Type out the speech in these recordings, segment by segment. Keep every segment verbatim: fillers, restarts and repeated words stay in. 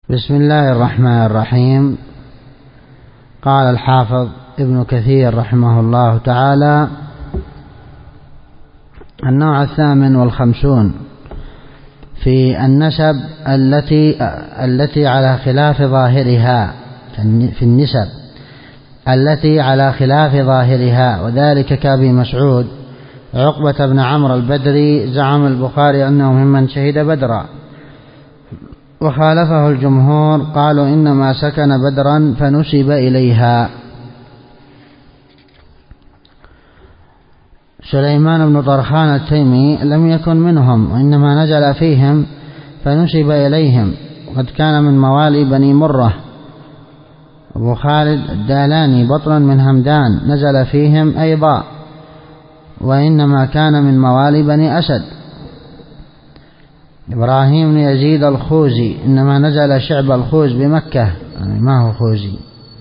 بسم الله الرحمن الرحيم. قال الحافظ ابن كثير رحمه الله تعالى: النوع الثامن والخمسون في النسب التي التي على خلاف ظاهرها، في النسب التي على خلاف ظاهرها، وذلك كأبي مسعود عقبة بن عمرو البدري. زعم البخاري أنه ممن شهد بدرا، وخالفه الجمهور، قالوا إنما سكن بدرا فنسب إليها. سليمان بن طرخان التيمي لم يكن منهم، وإنما نزل فيهم فنسب إليهم، وقد كان من موالي بني مرة. أبو خالد الدالاني بطن من همدان نزل فيهم أيضا، وإنما كان من موالي بني أسد. إبراهيم بن يزيد الخوزي إنما نزل شعب الخوز بمكة، يعني ما هو خوزي،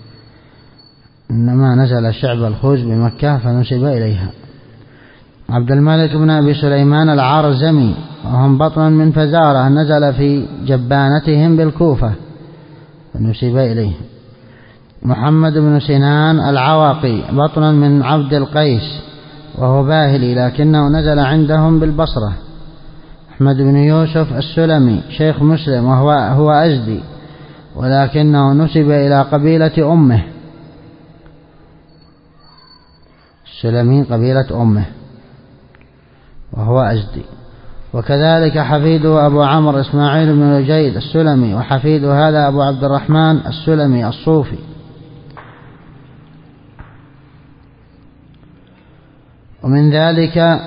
إنما نزل شعب الخوز بمكة فنسب إليها. عبد الملك بن أبي سليمان العارزمي وهم بطن من فزارة نزل في جبانتهم بالكوفة فنسب إليهم. محمد بن سنان العواقي بطن من عبد القيس وهو باهلي، لكنه نزل عندهم بالبصرة. أحمد بن يوسف السلمي شيخ مسلم وهو هو أزدي، ولكنه نسب إلى قبيلة أمه، السلمي قبيلة أمه وهو أزدي. وكذلك حفيده أبو عمرو إسماعيل بن الجيد السلمي، وحفيده هذا أبو عبد الرحمن السلمي الصوفي. ومن ذلك،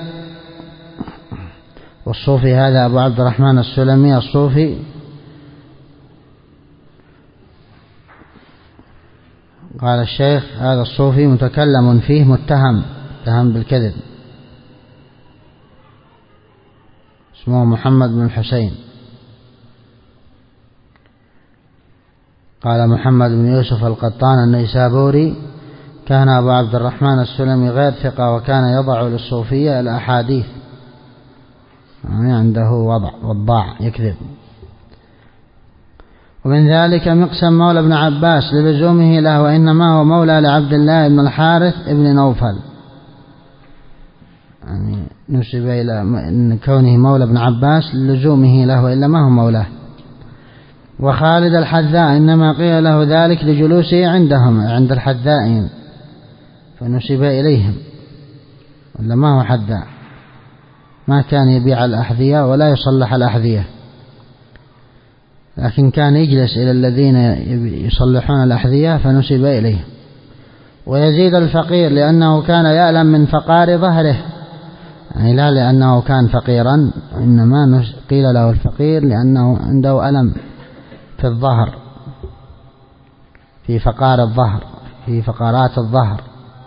والصوفي هذا أبو عبد الرحمن السلمي الصوفي قال الشيخ هذا الصوفي متكلم فيه متهم متهم بالكذب، اسمه محمد بن الحسين. قال محمد بن يوسف القطان النيسابوري: كان أبو عبد الرحمن السلمي غير ثقة، وكان يضع للصوفية الأحاديث، يعني عنده وضع وضاع يكذب. ومن ذلك مقسم مولى ابن عباس للزومه له، وإنما هو مولى لعبد الله بن الحارث ابن نوفل، يعني نسب إلى إن كونه مولى ابن عباس للزومه له، وإلا ما هو مولاه. وخالد الحذاء إنما قيل له ذلك لجلوسه عندهم عند الحذائين فنسب إليهم، ولا ما هو حذاء، ما كان يبيع الأحذية ولا يصلح الأحذية، لكن كان يجلس إلى الذين يصلحون الأحذية فنسب إليه. ويزيد الفقير لأنه كان يألم من فقار ظهره، يعني لا لأنه كان فقيرا، إنما قيل له الفقير لأنه عنده ألم في الظهر، في فقار الظهر، في فقرات الظهر.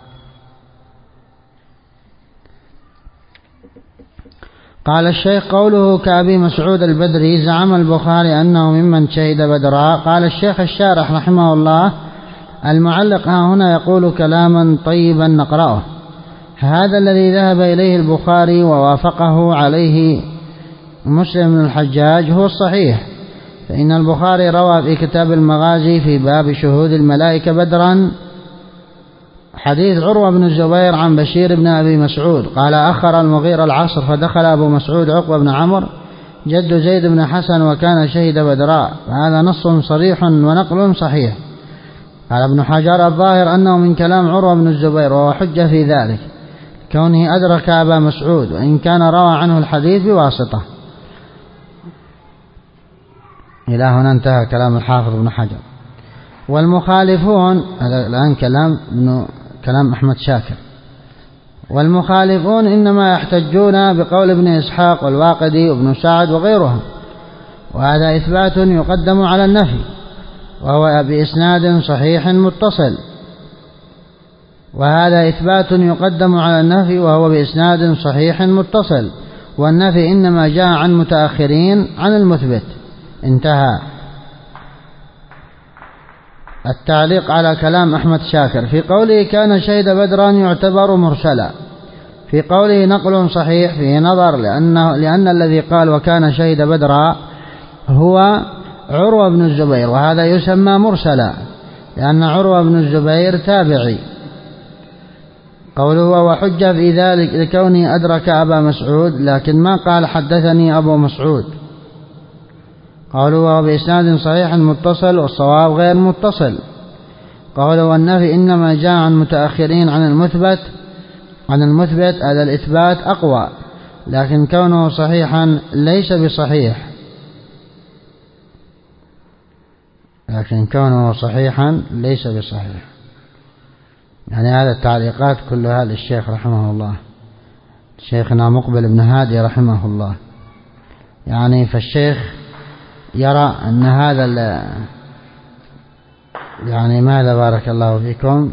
قال الشيخ: قوله كأبي مسعود البدري. زعم البخاري أنه ممن شهد بدرا. قال الشيخ الشارح رحمه الله: المعلق ها هنا يقول كلاما طيبا نقرأه: هذا الذي ذهب إليه البخاري ووافقه عليه مسلم بن الحجاج هو الصحيح، فإن البخاري روى في كتاب المغازي في باب شهود الملائكة بدرا حديث عروة بن الزبير عن بشير بن أبي مسعود قال: أخر المغيرة العصر فدخل أبو مسعود عقبة بن عمرو جد زيد بن حسن وكان شهد بدراء. هذا نص صريح ونقل صحيح. قال ابن حجر: الظاهر أنه من كلام عروة بن الزبير، وهو حجة في ذلك كونه أدرك أبا مسعود، وإن كان روى عنه الحديث بواسطة. إلى هنا انتهى كلام الحافظ ابن حجر. والمخالفون، الآن كلام ابن كلام أحمد شاكر. والمخالفون إنما يحتجون بقول ابن إسحاق والواقدي وابن سعد وغيرهم، وهذا إثبات يقدم على النفي، وهو بإسناد صحيح متصل. وهذا إثبات يقدم على النفي وهو بإسناد صحيح متصل، والنفي إنما جاء عن متأخرين عن المثبت. انتهى. التعليق على كلام أحمد شاكر: في قوله كان شهد بدرا يعتبر مرسلا، في قوله نقل صحيح فيه نظر، لأنه لأن الذي قال وكان شهد بدرا هو عروة بن الزبير، وهذا يسمى مرسلا لأن عروة بن الزبير تابعي. قوله وحج في ذلك لكوني أدرك أبا مسعود، لكن ما قال حدثني أبو مسعود. قوله بإسناد صحيح متصل، والصواب غير متصل. قوله والنفي إنما جاء عن متأخرين عن المثبت عن المثبت هذا الإثبات أقوى، لكن كونه صحيحا ليس بصحيح لكن كونه صحيحا ليس بصحيح يعني هذا التعليقات كلها للشيخ رحمه الله، شيخنا مقبل بن هادي رحمه الله. يعني فالشيخ يرى أن هذا يعني ماذا بارك الله فيكم،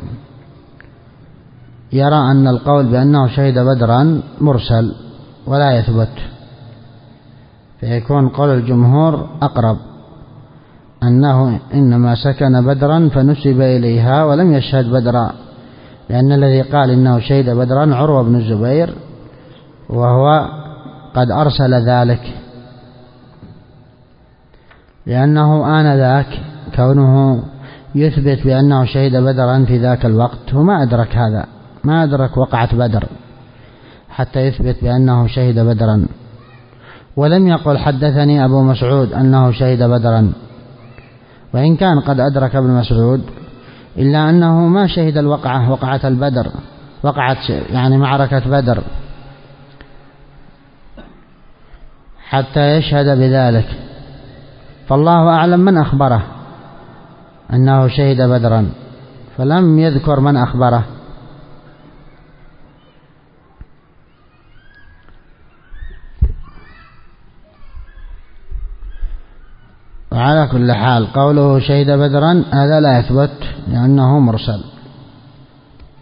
يرى أن القول بأنه شهد بدرا مرسل ولا يثبت، فيكون قول الجمهور أقرب، أنه إنما سكن بدرا فنسب إليها ولم يشهد بدرا، لأن الذي قال إنه شهد بدرا عروة بن الزبير، وهو قد أرسل ذلك، لأنه آنذاك كونه يثبت بأنه شهد بدرا في ذاك الوقت وما أدرك هذا، ما أدرك وقعة بدر حتى يثبت بأنه شهد بدرا، ولم يقل حدثني أبو مسعود أنه شهد بدرا، وإن كان قد أدرك ابن مسعود إلا أنه ما شهد الوقعة وقعة البدر، وقعة يعني معركة بدر حتى يشهد بذلك. فالله أعلم من أخبره أنه شهد بدرا، فلم يذكر من أخبره. وعلى كل حال قوله شهد بدرا هذا لا يثبت لأنه مرسل.